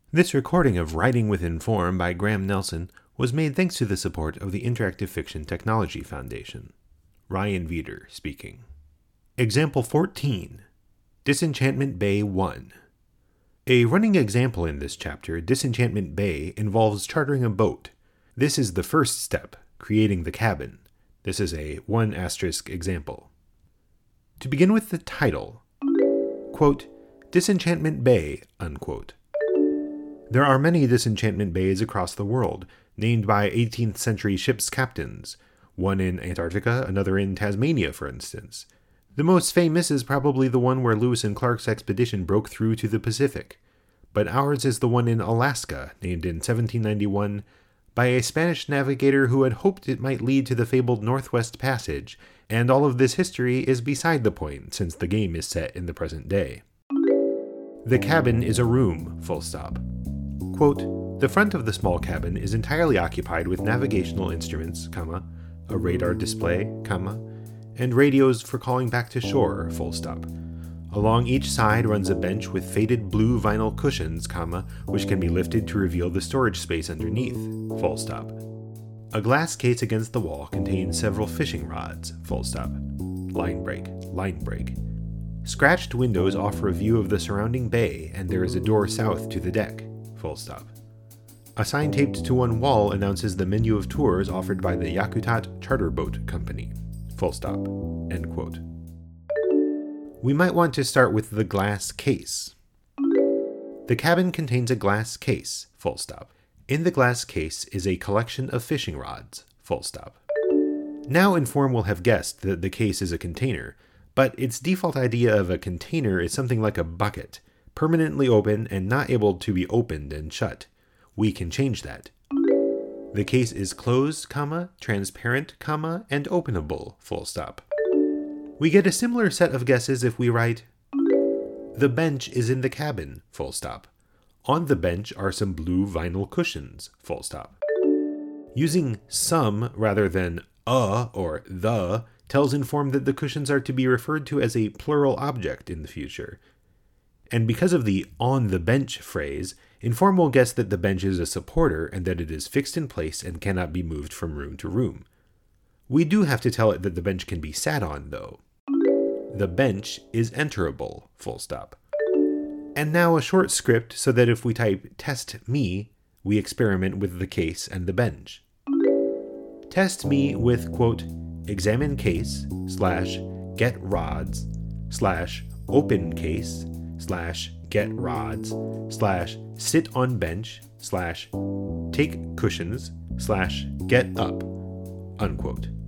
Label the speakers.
Speaker 1: This recording of Writing with Inform by Graham Nelson was made thanks to the support of the Interactive Fiction Technology Foundation. Ryan Veeder speaking. Example 14. Disenchantment Bay 1. A running example in this chapter, Disenchantment Bay, involves chartering a boat. This is the first step, creating the cabin. This is a 1* example. To begin with the title, quote, Disenchantment Bay, unquote. There are many disenchantment bays across the world, named by 18th century ships' captains. One in Antarctica, another in Tasmania, for instance. The most famous is probably the one where Lewis and Clark's expedition broke through to the Pacific. But ours is the one in Alaska, named in 1791 by a Spanish navigator who had hoped it might lead to the fabled Northwest Passage, and all of this history is beside the point since the game is set in the present day. The cabin is a room, full stop. Quote, the front of the small cabin is entirely occupied with navigational instruments, a radar display, and radios for calling back to shore, full stop. Along each side runs a bench with faded blue vinyl cushions, which can be lifted to reveal the storage space underneath, full stop. A glass case against the wall contains several fishing rods, full stop. Line break. Scratched windows offer a view of the surrounding bay, and there is a door south to the deck, full stop. A sign taped to one wall announces the menu of tours offered by the Yakutat Charter Boat Company, full stop, end quote. We might want to start with the glass case. The cabin contains a glass case, full stop. In the glass case is a collection of fishing rods, full stop. Now Inform will have guessed that the case is a container, but its default idea of a container is something like a bucket, permanently open and not able to be opened and shut. We can change that. The case is closed, transparent, and openable, full stop. We get a similar set of guesses if we write, the bench is in the cabin, full stop. On the bench are some blue vinyl cushions, full stop. Using some rather than a or the tells Inform that the cushions are to be referred to as a plural object in the future. And because of the on the bench phrase, Inform will guess that the bench is a supporter and that it is fixed in place and cannot be moved from room to room. We do have to tell it that the bench can be sat on, though. The bench is enterable, full stop. And now a short script so that if we type test me, we experiment with the case and the bench. Test me with, quote, examine case / get rods / open case / get rods / sit on bench / take cushions / get up, unquote.